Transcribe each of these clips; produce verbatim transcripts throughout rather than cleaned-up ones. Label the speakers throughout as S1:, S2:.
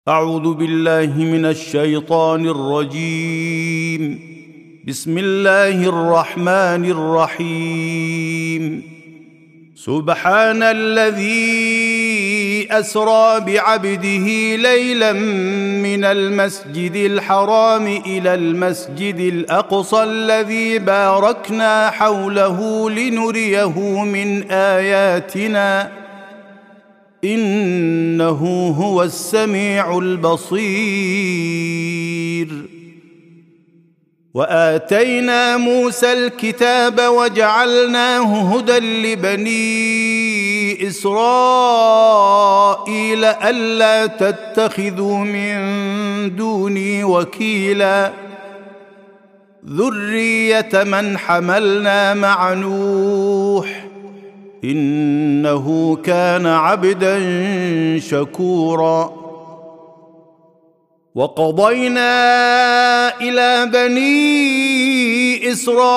S1: أعوذ بالله من الشيطان الرجيم. بسم الله الرحمن الرحيم. سبحان الذي أسرى بعبده ليلا من المسجد الحرام إلى المسجد الأقصى الذي باركنا حوله لنريه من آياتنا إنه هو السميع البصير. وآتينا موسى الكتاب وجعلناه هدى لبني إسرائيل ألا تتخذوا من دوني وكيلا ذرية من حملنا مع نوح إنه كان عبدا شكورا. وقضينا إلى بني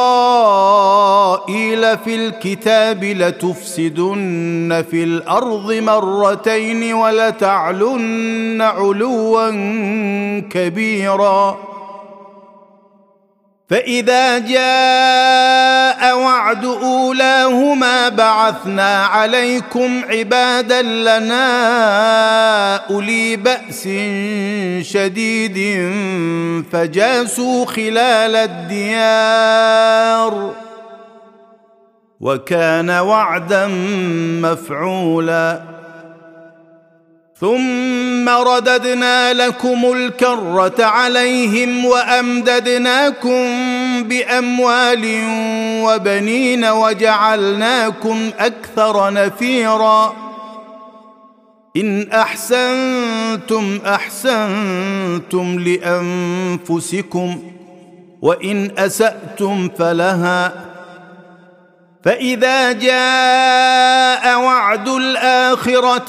S1: إسرائيل في الكتاب لتفسدن في الأرض مرتين ولتعلن علوا كبيرا. فإذا جاء وعد أولاهما بعثنا عليكم عبادا لنا أولي بأس شديد فجاسوا خلال الديار وكان وعدا مفعولا. ثم رددنا لكم الكرة عليهم وأمددناكم بأموال وبنين وجعلناكم أكثر نفيرا. إن أحسنتم أحسنتم لأنفسكم وإن أسأتم فلها. فإذا جاء وعد الآخرة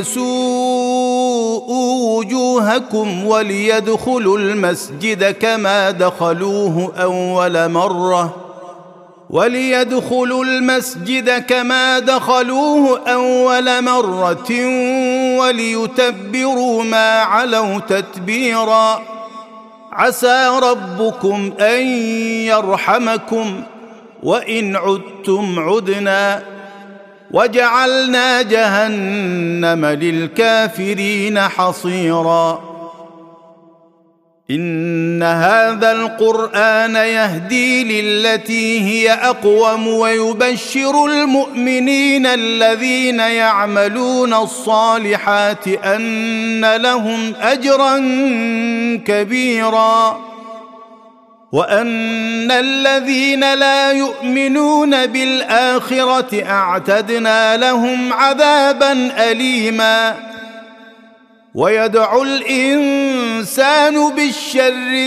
S1: ليسوءوا وجوهكم وليدخلوا المسجد كما دخلوه أول مرة وليدخلوا المسجد كما دخلوه أول مرة وليتبروا ما علوا تتبيرا. عسى ربكم أن يرحمكم وإن عدتم عدنا وجعلنا جهنم للكافرين حصيرا. إن هذا القرآن يهدي للتي هي أقوم ويبشر المؤمنين الذين يعملون الصالحات أن لهم أجرا كبيرا وأن الذين لا يؤمنون بالآخرة أعتدنا لهم عذابا أليما. ويدعو الإنسان بالشر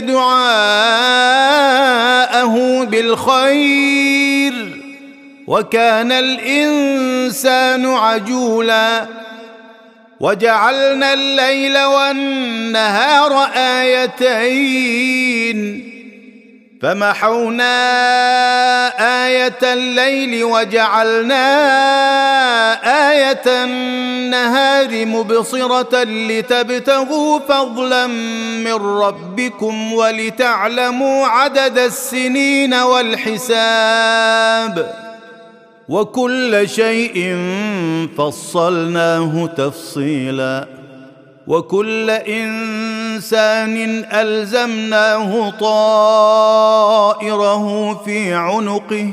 S1: دعاءه بالخير وكان الإنسان عجولا. وجعلنا الليل والنهار آيتين فمحونا آية الليل وجعلنا آية النهار مبصرة لتبتغوا فضلا من ربكم ولتعلموا عدد السنين والحساب وكل شيء فصلناه تفصيلا. وكل إنسان ألزمناه طائره في عنقه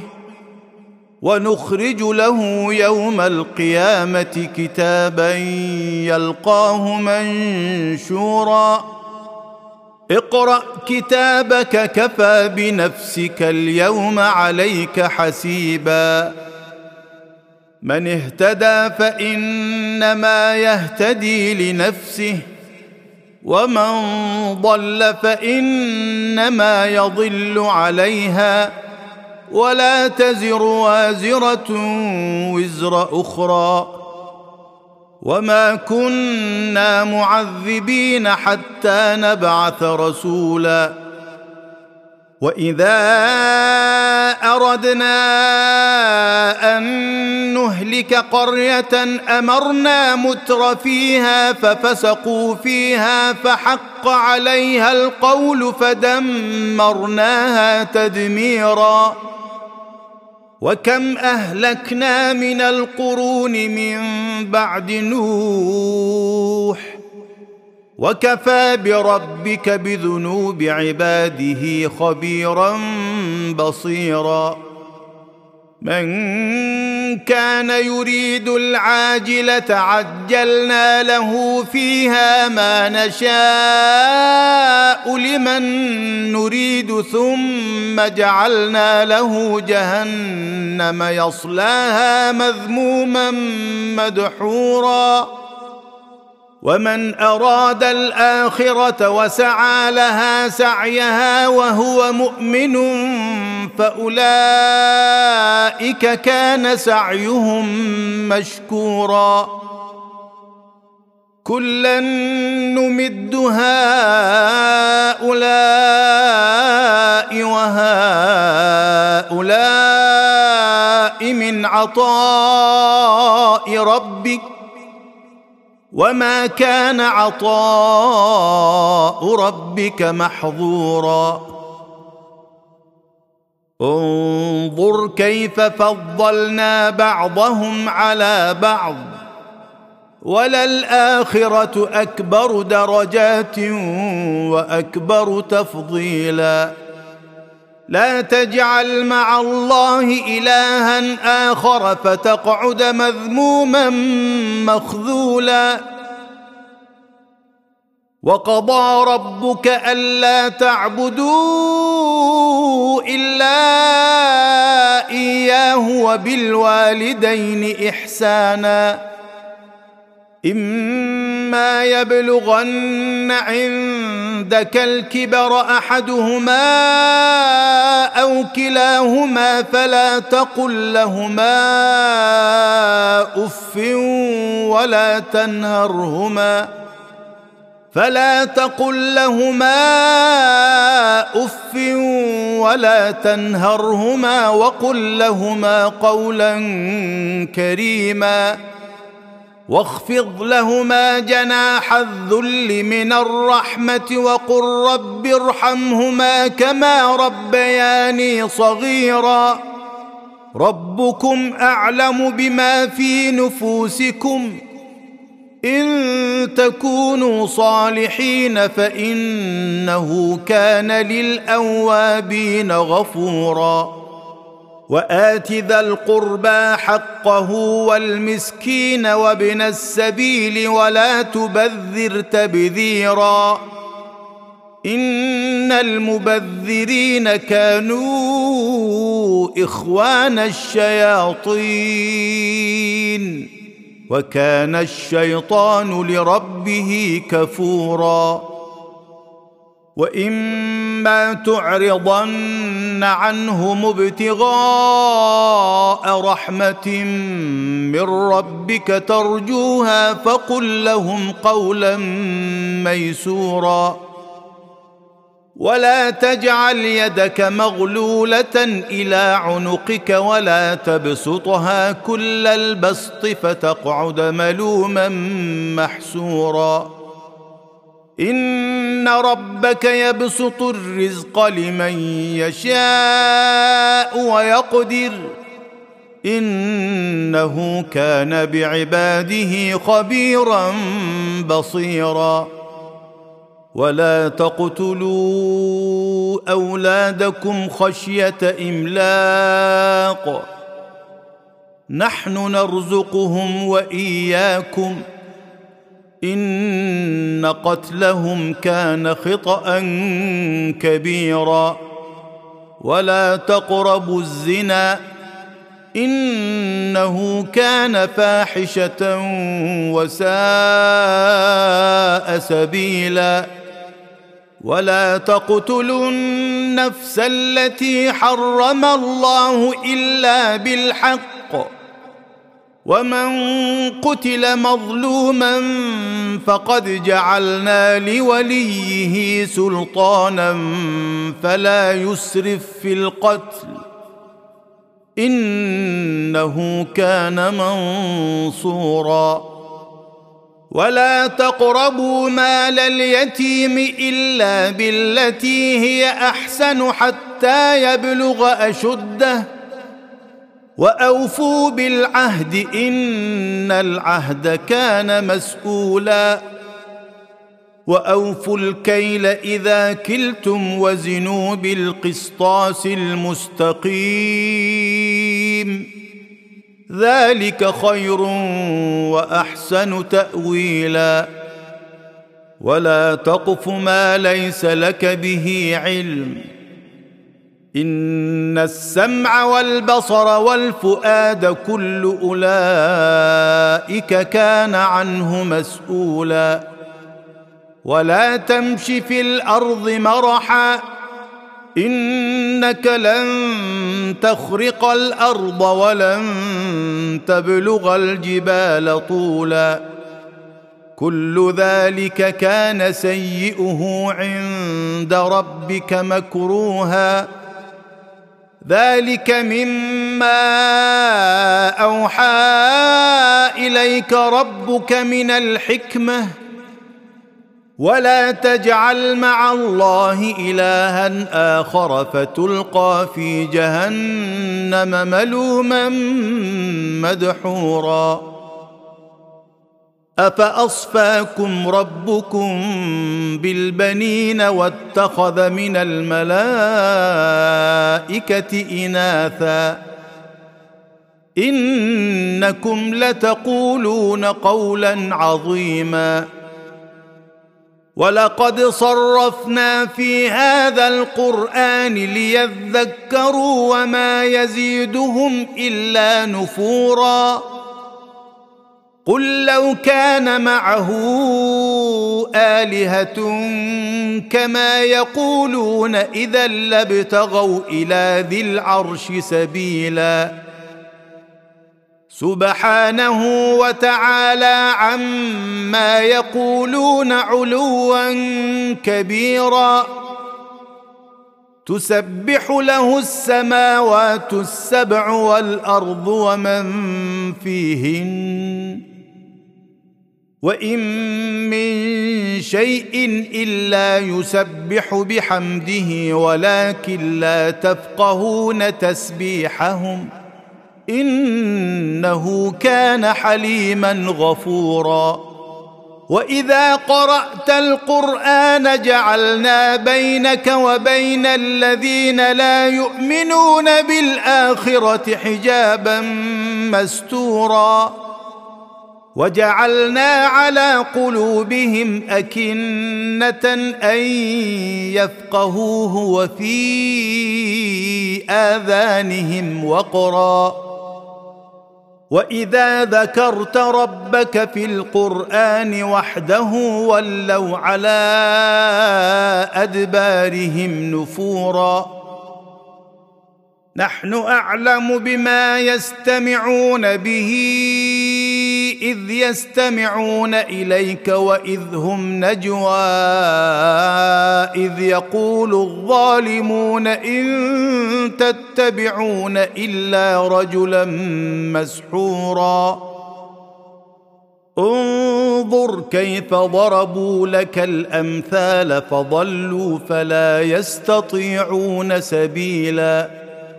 S1: ونخرج له يوم القيامة كتابا يلقاه منشورا. اقرأ كتابك كفى بنفسك اليوم عليك حسيبا. من اهتدى فإنما يهتدي لنفسه ومن ضل فإنما يضل عليها ولا تزر وازرة وزر أخرى وما كنا معذبين حتى نبعث رسولا. وإذا أردنا أن نهلك قرية أمرنا متر فيها ففسقوا فيها فحق عليها القول فدمرناها تدميرا. وكم أهلكنا من القرون من بعد نوح وكفى بربك بذنوب عباده خبيرا بصيرا. من كان يريد العاجلة عجلنا له فيها ما نشاء لمن نريد ثم جعلنا له جهنم يصلاها مذموما مدحورا. ومن أراد الآخرة وسعى لها سعيها وهو مؤمن فأولئك كان سعيهم مشكورا. كلا نمد هؤلاء وهؤلاء من عطاء ربك وما كان عطاء ربك محظورا. انظر كيف فضلنا بعضهم على بعض وللآخرة أكبر درجات وأكبر تفضيلا. لا تجعل مع الله إلها آخر فتقعد مذموما مخذولا. وقضى ربك ألا تعبدوا إلا إياه وبالوالدين إحسانا. إما يبلغن عندك الكبر أحدهما أو كلاهما فلا تقل لهما أف ولا تنهرهما فلا تقل لهما أف ولا تنهرهما وقل لهما قولا كريما. واخفض لهما جناح الذل من الرحمة وقل رب ارحمهما كما ربياني صغيرا. ربكم أعلم بما في نفوسكم إن تكونوا صالحين فإنه كان للأوابين غفورا. وآت ذا القربى حقه والمسكين وابن السبيل ولا تبذر تبذيرا إن المبذرين كانوا إخوان الشياطين وكان الشيطان لربه كفورا. وإما تعرضن عنهم ابتغاء رحمة من ربك ترجوها فقل لهم قولا ميسورا. ولا تجعل يدك مغلولة إلى عنقك ولا تبسطها كل البسط فتقعد ملوما محسورا. إن ربك يبسط الرزق لمن يشاء ويقدر إنه كان بعباده خبيرا بصيرا. ولا تقتلوا أولادكم خشية إملاق نحن نرزقهم وإياكم إن قتلهم كان خطأ كبيرا. ولا تقربوا الزنا إنه كان فاحشة وساء سبيلا. ولا تقتلوا النفس التي حرم الله إلا بالحق ومن قتل مظلوما فقد جعلنا لوليه سلطانا فلا يسرف في القتل إنه كان منصورا. ولا تقربوا مال اليتيم إلا بالتي هي أحسن حتى يبلغ أشده وأوفوا بالعهد إن العهد كان مسؤولا. وأوفوا الكيل إذا كلتم وزنوا بالقسطاس المستقيم ذلك خير وأحسن تأويلا. ولا تقف ما ليس لك به علم إن السمع والبصر والفؤاد كل أولئك كان عنه مسؤولا. ولا تمش في الأرض مرحا إنك لن تخرق الأرض ولن تبلغ الجبال طولا كل ذلك كان سيئه عند ربك مكروها ذلك مما أوحى إليك ربك من الحكمة ولا تجعل مع الله إلها آخر فتلقى في جهنم ملوما مدحورا. أفأصفاكم ربكم بالبنين واتخذ من الملائكة إناثا إنكم لتقولون قولا عظيما. ولقد صرفنا في هذا القرآن ليذكروا وما يزيدهم إلا نفورا. قل لو كان معه آلهة كما يقولون إذا لابتغوا إلى ذي العرش سبيلا سبحانه وتعالى عما يقولون علوا كبيرا. تسبح له السماوات السبع والأرض ومن فيهن وإن من شيء إلا يسبح بحمده ولكن لا تفقهون تسبيحهم إنه كان حليما غفورا. وإذا قرأت القرآن جعلنا بينك وبين الذين لا يؤمنون بالآخرة حجابا مستورا وجعلنا على قلوبهم أكنة أن يفقهوه وفي آذانهم وقرا. وإذا ذكرت ربك في القرآن وحده ولوا على أدبارهم نفورا. نحن أعلم بما يستمعون به إذ يستمعون إليك وإذ هم نجوى إذ يقول الظالمون إن تتبعون إلا رجلا مسحورا. انظر كيف ضربوا لك الأمثال فضلوا فلا يستطيعون سبيلا.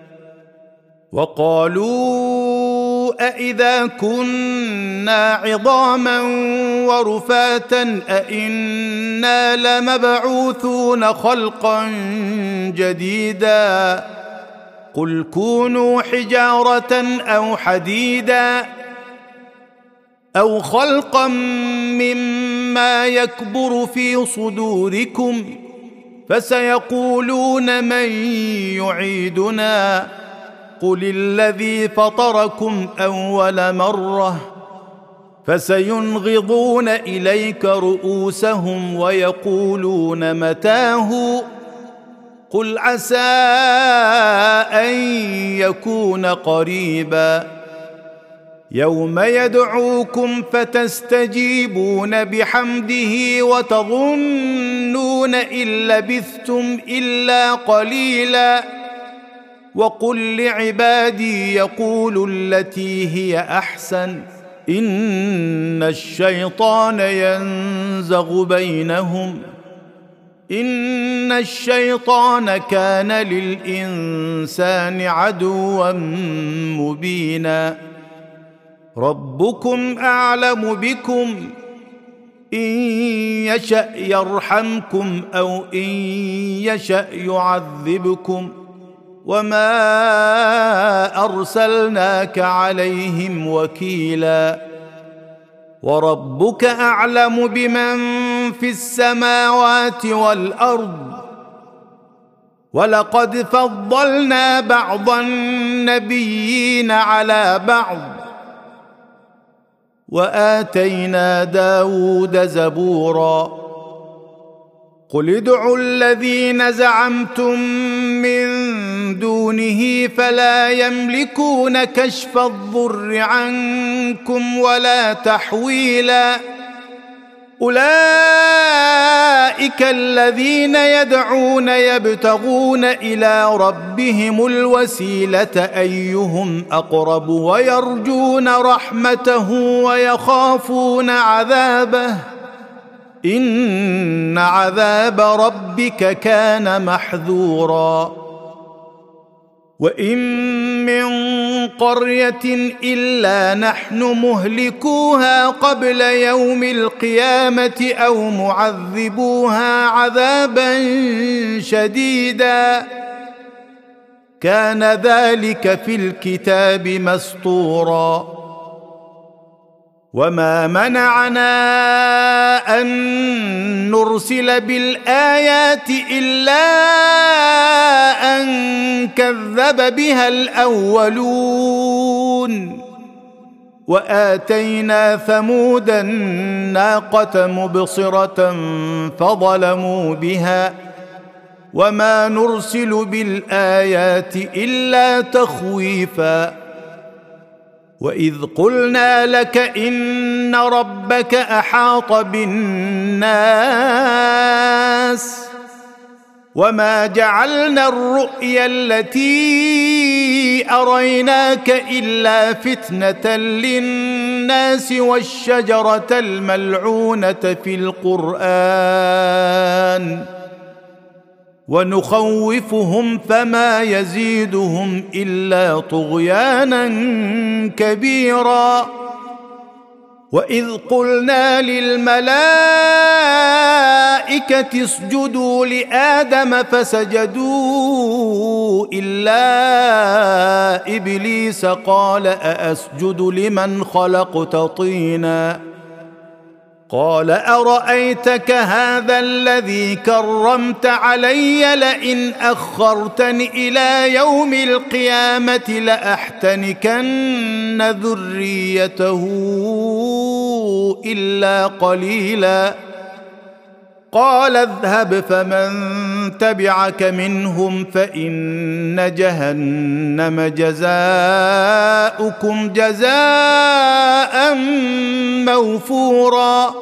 S1: وقالوا أإذا كنا عظاما ورفاتا أإنا لمبعوثون خلقا جديدا قل كونوا حجارة أو حديدا أو خلقا مما يكبر في صدوركم فسيقولون من يعيدنا قل الذي فطركم أول مرة فسينغضون إليك رؤوسهم ويقولون متاه قل عسى أن يكون قريبا. يوم يدعوكم فتستجيبون بحمده وتظنون إن لبثتم إلا قليلا. وقل لعبادي يقولوا التي هي أحسن إن الشيطان ينزغ بينهم إن الشيطان كان للإنسان عدوا مبينا. ربكم أعلم بكم إن يشأ يرحمكم أو إن يشأ يعذبكم وما أرسلناك عليهم وكيلا. وربك أعلم بمن في السماوات والأرض ولقد فضلنا بعض النبيين على بعض وآتينا داود زبورا. قل ادعوا الذين زعمتم من دونه فلا يملكون كشف الضر عنكم ولا تحويلا. أولئك الذين يدعون يبتغون إلى ربهم الوسيلة أيهم أقرب ويرجون رحمته ويخافون عذابه إن عذاب ربك كان محذورا. وإن من قرية إلا نحن مهلكوها قبل يوم القيامة أو معذبوها عذابا شديدا كان ذلك في الكتاب مسطورا. وما منعنا أن نرسل بالآيات إلا أن كذب بها الأولون. وآتينا ثمود الناقة مبصرة فظلموا بها وما نرسل بالآيات إلا تخويفا. وإذ قلنا لك إن ربك أحاط بالناس وما جعلنا الرؤيا التي أريناك إلا فتنة للناس والشجرة الملعونة في القرآن ونخوفهم فما يزيدهم إلا طغيانا كبيرا. وإذ قلنا للملائكة اسجدوا لآدم فسجدوا إلا إبليس قال أأسجد لمن خلقت طينا قال أرأيتك هذا الذي كرمت علي لئن أخرتني إلى يوم القيامة لأحتنكن ذريته إلا قليلا. قال اذهب فمن تبعك منهم فإن جهنم جزاؤكم جزاء موفورا.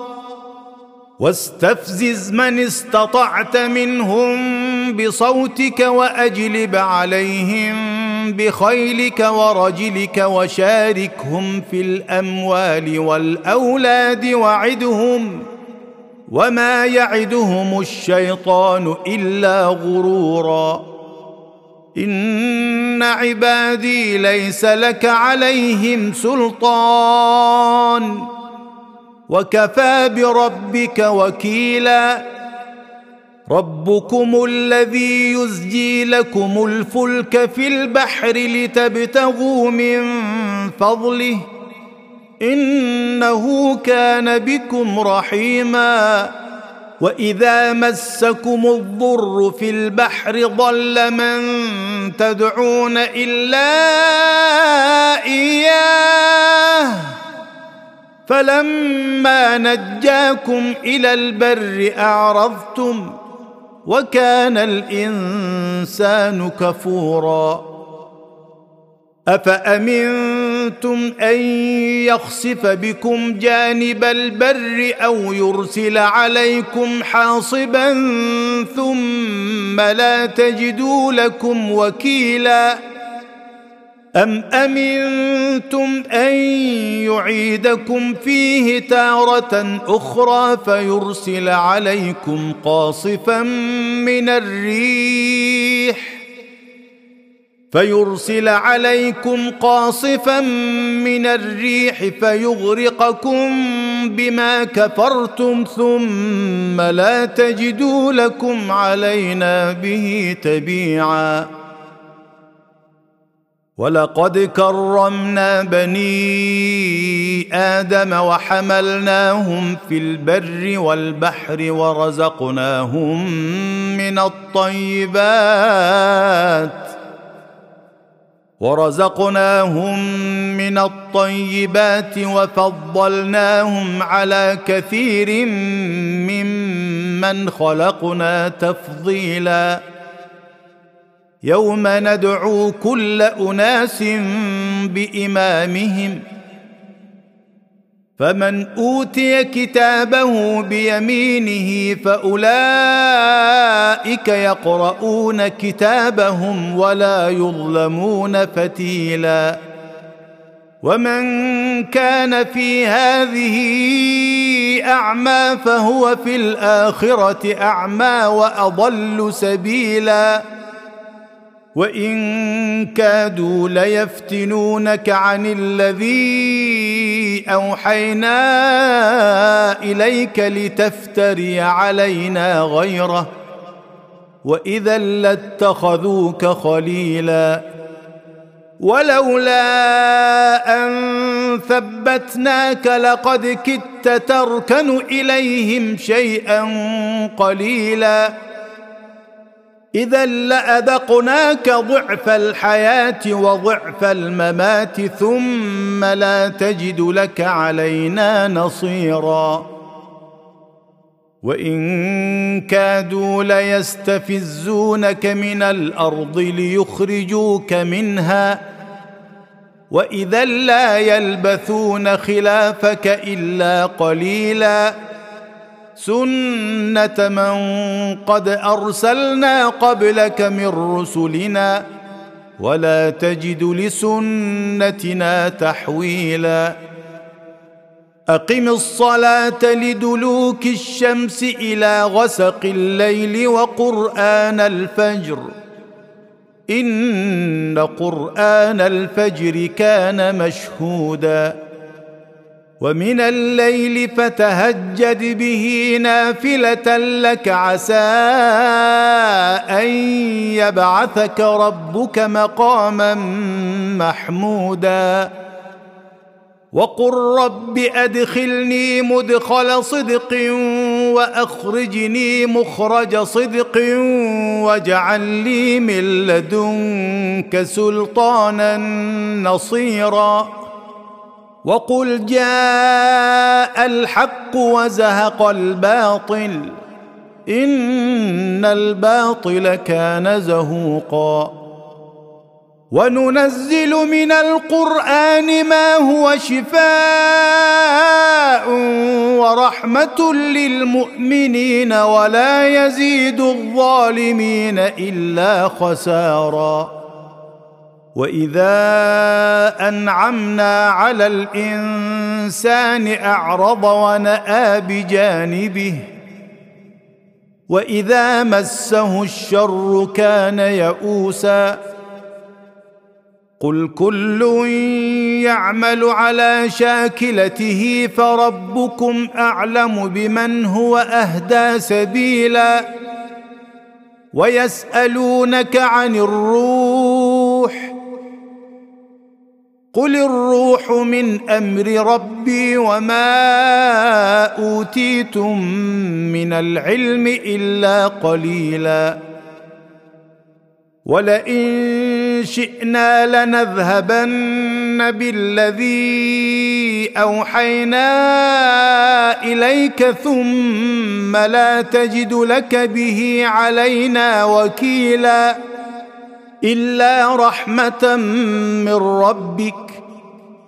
S1: واستفزز من استطعت منهم بصوتك وأجلب عليهم بخيلك ورجلك وشاركهم في الأموال والأولاد وعدهم وما يعدهم الشيطان إلا غرورا. إن عبادي ليس لك عليهم سلطان وكفى بربك وكيلا. ربكم الذي يزجي لكم الفلك في البحر لتبتغوا من فضله إنه كان بكم رحيما. وإذا مسكم الضر في البحر ضل من تدعون إلا إياه فلما نجاكم إلى البر أعرضتم وكان الإنسان كفورا. أفأمنتم أمنتم أن يخسف بكم جانب البر أو يرسل عليكم حاصبا ثم لا تجدوا لكم وكيلا أم أمنتم أن يعيدكم فيه تارة أخرى فيرسل عليكم قاصفا من الريح فيرسل عليكم قاصفا من الريح فيغرقكم بما كفرتم ثم لا تجدوا لكم علينا به تبيعا ولقد كرمنا بني آدم وحملناهم في البر والبحر ورزقناهم من الطيبات ورزقناهم من الطيبات وفضلناهم على كثير ممن خلقنا تفضيلا يوم ندعو كل أناس بإمامهم فمن أوتي كتابه بيمينه فأولئك يقرؤون كتابهم ولا يظلمون فتيلا ومن كان في هذه أعمى فهو في الآخرة أعمى وأضل سبيلا وإن كادوا ليفتنونك عن الذي أوحينا إليك لتفتري علينا غيره وإذا لاتخذوك خليلا ولولا أن ثبتناك لقد كدت تركن إليهم شيئا قليلا إذا لأذقناك ضعف الحياة وضعف الممات ثم لا تجد لك علينا نصيرا وإن كادوا ليستفزونك من الأرض ليخرجوك منها وإذا لا يلبثون خلافك إلا قليلا سنة من قد أرسلنا قبلك من رسلنا ولا تجد لسنتنا تحويلا أقم الصلاة لدلوك الشمس إلى غسق الليل وقرآن الفجر إن قرآن الفجر كان مشهودا ومن الليل فتهجد به نافلة لك عسى أن يبعثك ربك مقاما محمودا وقل رب أدخلني مدخل صدق وأخرجني مخرج صدق واجعل لي من لدنك سلطانا نصيرا وقل جاء الحق وزهق الباطل إن الباطل كان زهوقا وننزل من القرآن ما هو شفاء ورحمة للمؤمنين ولا يزيد الظالمين إلا خسارا وإذا أنعمنا على الإنسان أعرض ونأى بجانبه وإذا مسه الشر كان يئوسا قل كل يعمل على شاكلته فربكم أعلم بمن هو أهدى سبيلا ويسألونك عن الروح قل الروح من أمر ربي وما أوتيتم من العلم إلا قليلا ولئن شئنا لنذهبن بالذي أوحينا إليك ثم لا تجد لك به علينا وكيلا إلا رحمة من ربك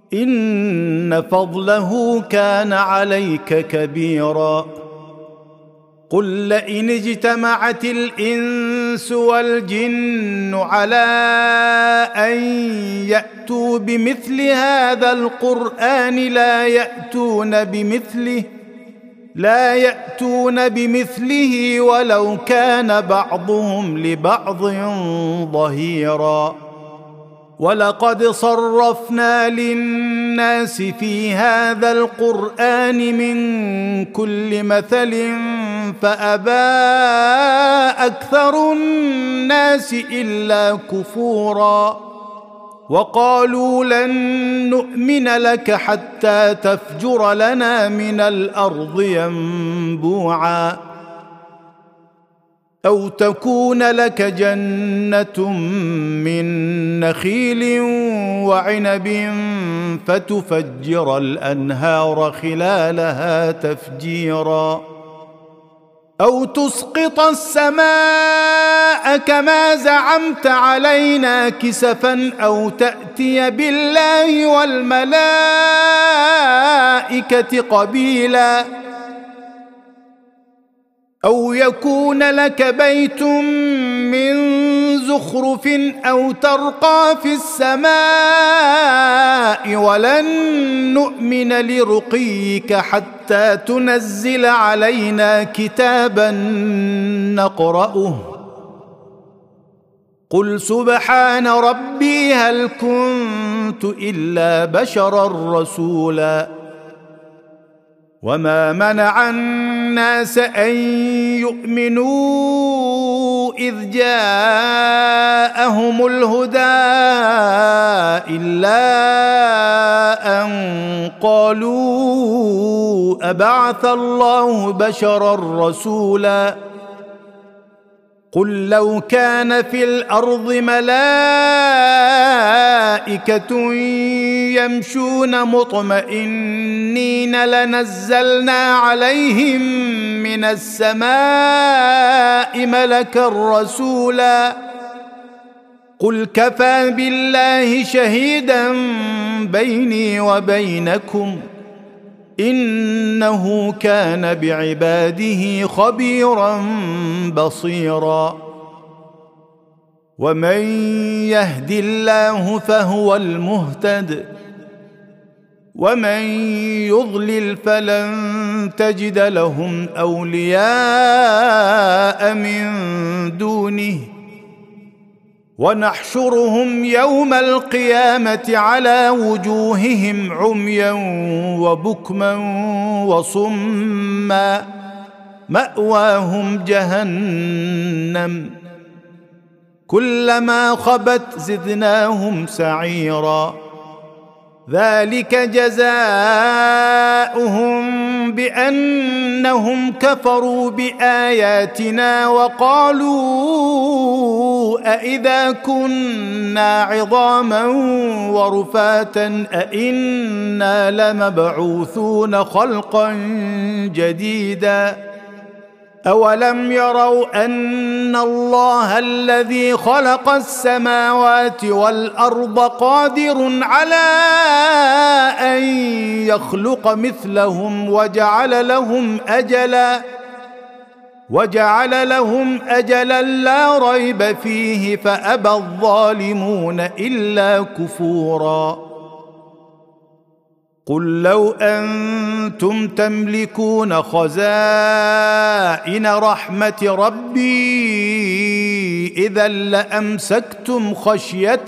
S1: إن فضله كان عليك كبيرا قل لئن اجتمعت الإنس والجن على أن يأتوا بمثل هذا القرآن لا يأتون بمثله لا يأتون بمثله ولو كان بعضهم لبعض ظهيرا ولقد صرفنا للناس في هذا القرآن من كل مثل فأبى أكثر الناس إلا كفورا وقالوا لن نؤمن لك حتى تفجر لنا من الأرض ينبوعا أو تكون لك جنة من نخيل وعنب فتفجر الأنهار خلالها تفجيرا أو تسقط السماء كما زعمت علينا كسفا أو تأتي بالله والملائكة قبيلا أو يكون لك بيت من زخرف أو ترقى في السماء ولن نؤمن لرقيك حتى تنزل علينا كتابا نقرأه قل سبحان ربي هل كنت إلا بشرا رسولا وما منع الناس أن يؤمنوا إذ جاءهم الهدى إلا أن قالوا أبعث الله بشرا رسولا قل لو كان في الأرض ملائكة يمشون مطمئنين لنزلنا عليهم من السماء ملكا رسولا قل كفى بالله شهيدا بيني وبينكم إنه كان بعباده خبيرا بصيرا ومن يهد الله فهو المهتد ومن يضلل فلن تجد لهم أولياء من دونه ونحشرهم يوم القيامة على وجوههم عميا وبكما وصما مأواهم جهنم كلما خبت زدناهم سعيرا ذلك جزاؤهم بأنهم كفروا بآياتنا وقالوا أإذا كنا عظاما ورفاتا أإنا لمبعوثون خلقا جديدا أولم يروا أن الله الذي خلق السماوات والأرض قادر على أن يخلق مثلهم وجعل لهم أجلا وجعل لهم أجلا لا ريب فيه فأبى الظالمون إلا كفورا قل لو أنتم تملكون خزائن رحمة ربي إذا لأمسكتم خشية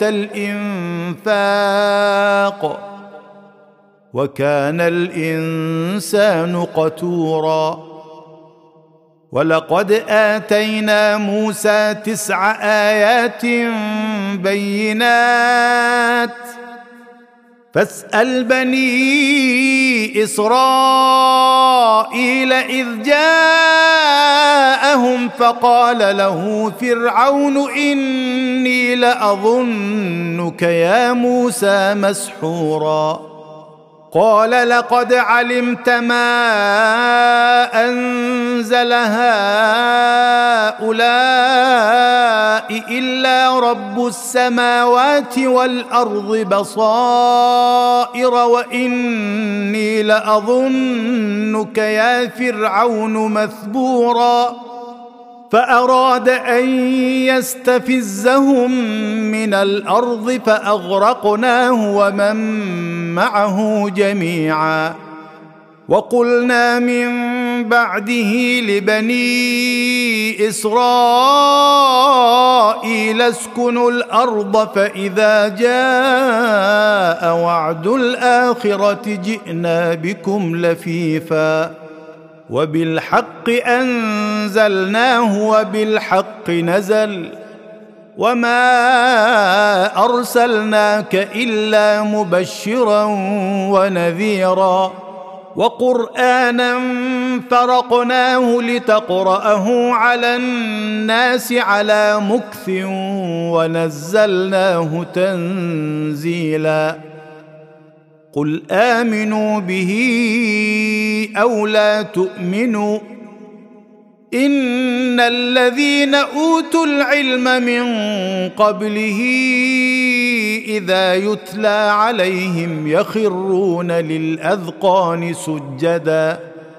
S1: الإنفاق وكان الإنسان قتورا ولقد آتينا موسى تسع آيات بينات فاسأل بني إسرائيل إذ جاءهم فقال له فرعون إني لأظنك يا موسى مسحورا قال لقد علمت ما أنزل هؤلاء إلا رب السماوات والأرض بصائر وإني لأظنك يا فرعون مثبورا فأراد أن يستفزهم من الأرض فأغرقناه ومن معه جميعا وقلنا من بعده لبني إسرائيل اسكنوا الأرض فإذا جاء وعد الآخرة جئنا بكم لفيفا وبالحق أنزلناه وبالحق نزل وما أرسلناك إلا مبشرا ونذيرا وقرآنا فرقناه لتقرأه على الناس على مكث ونزلناه تنزيلا قل آمنوا به أو لا تؤمنوا إن الذين أوتوا العلم من قبله إذا يتلى عليهم يخرون للأذقان سجدا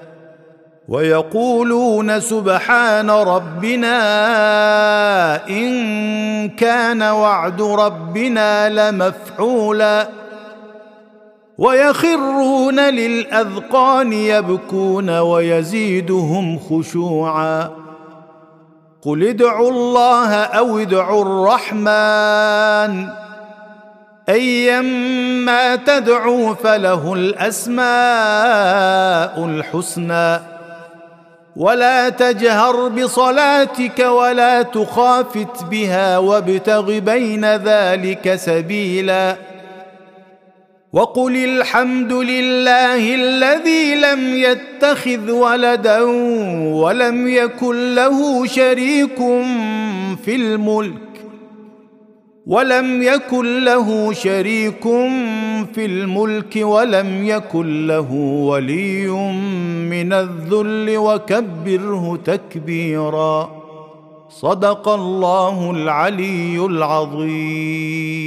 S1: ويقولون سبحان ربنا إن كان وعد ربنا لمفعولا ويخرون للأذقان يبكون ويزيدهم خشوعا قل ادعوا الله أو ادعوا الرحمن أيما تدعوا فله الأسماء الحسنى ولا تجهر بصلاتك ولا تخافت بها وابتغ بين ذلك سبيلا وقل الحمد لله الذي لم يتخذ ولدا ولم يكن له شريك في الملك ولم يكن له شريك في الملك ولم يكن له ولي من الذل وكبره تكبيرا صدق الله العلي العظيم.